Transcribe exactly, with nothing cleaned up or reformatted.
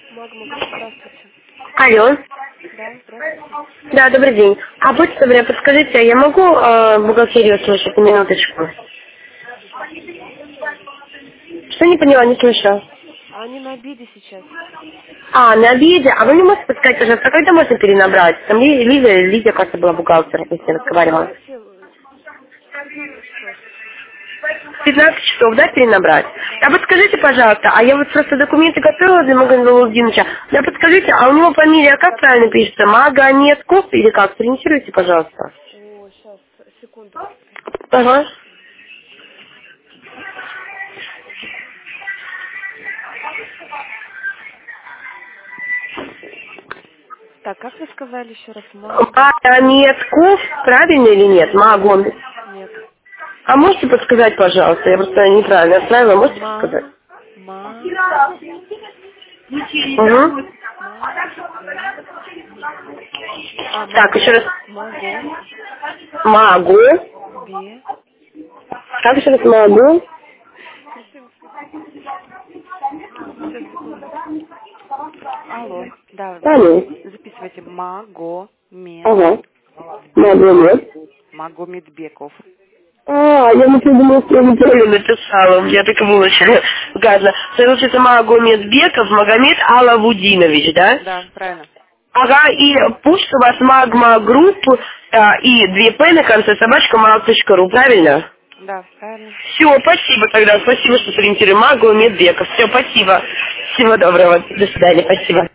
Магма Групп, здравствуйте. Алло. Да, здравствуйте. Да, добрый день. А будьте добры, подскажите, а я могу э, бухгалтерию слушать на минуточку? Что не поняла, не слышала? А они на обеде сейчас. А, на обеде. А вы не можете подсказать, пожалуйста, а когда можно перенабрать? Там Ли- Лиза, Лидия, кажется, была бухгалтер, если я А разговаривала. давайте э, пятнадцать часов. пятнадцать часов, да, перенабрать? Да. А подскажите, пожалуйста, а я вот просто документы готовила для Магомеда Владимировича. Да подскажите, а у него фамилия как правильно пишется? Магомедков или как? Сориентируйте, пожалуйста. О, сейчас, секунду. Ага. Так, как вы сказали еще раз? Мага? Магомедков, правильно или нет? Нет, Магомед. нет. А можете подсказать, пожалуйста? Я просто неправильно отправила. Можете подсказать? Ма, ма, Угу. маго. А, Так, еще раз. маго, маго, Магу. бе. Как еще раз могу? Кристинка, сейчас, секунду. Алло, да, Да, ну. записывайте. Магомед, Ага. Магомед. Магомедбеков. А, я не думала, что я неправильно написала. У меня так и было очень гадно. Получается, Магомедбеков Магомед Алавудинович, да? Да, правильно. Ага, и пусть у вас Магма Групп а, и две П на конце собачка mail точка ру, правильно? Да, правильно. Все, спасибо тогда, спасибо, что сориентировали Магомедбеков. Все, спасибо. Всего доброго, до свидания, спасибо.